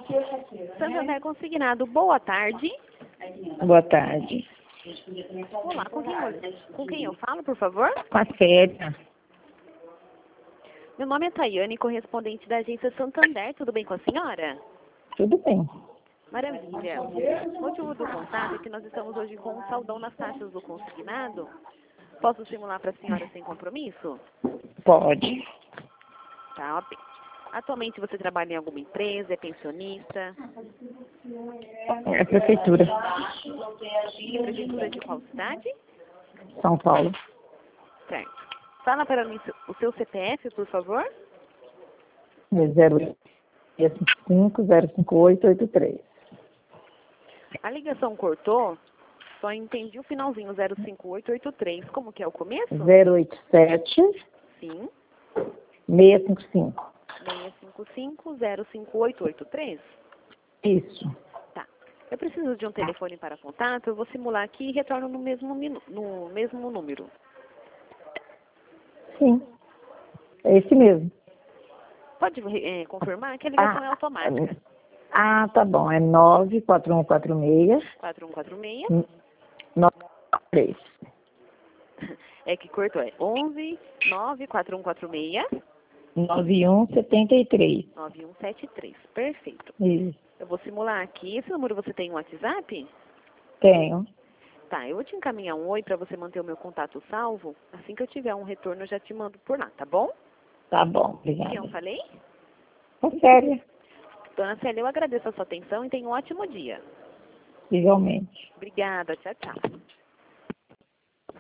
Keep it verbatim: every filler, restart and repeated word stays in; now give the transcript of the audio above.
Santander Consignado, boa tarde. Boa tarde. Olá, com quem, eu, com quem eu falo, por favor? Com a Célia. Meu nome é Tayane, correspondente da agência Santander. Tudo bem com a senhora? Tudo bem. Maravilha. O motivo do contato é que nós estamos hoje com um saldão nas taxas do consignado. Posso simular para a senhora sem compromisso? Pode. Tá, ok. Atualmente você trabalha em alguma empresa, é pensionista? É a prefeitura. Prefeitura de qual cidade? São Paulo. Certo. Fala para mim o seu C P F, por favor. zero cinco cinco zero cinco oito oito três. A ligação cortou, só entendi o finalzinho zero cinco oito oito três. Como que é o começo? zero oito sete Sim. seis cinco cinco. seis cinco cinco zero cinco oito oito três? Isso. Tá. Eu preciso de um telefone para contato, eu vou simular aqui e retorno no mesmo, minu no mesmo número. Sim. É esse mesmo. Pode é, confirmar que a ligação Ah, é automática. Ah, tá bom. É nove quatro um quatro seis. quatro um quatro seis. nove três. É que cortou, é onze nove quatro um quatro seis. nove um sete três. nove um sete três. Perfeito. Isso. Eu vou simular aqui. Esse número você tem um WhatsApp? Tenho. Tá, eu vou te encaminhar um oi para você manter o meu contato salvo. Assim que eu tiver um retorno, eu já te mando por lá, tá bom? Tá bom, obrigada. Quem eu falei? É sério. Dona Célia, eu agradeço a sua atenção e tenha um ótimo dia. Igualmente. Obrigada, tchau, tchau.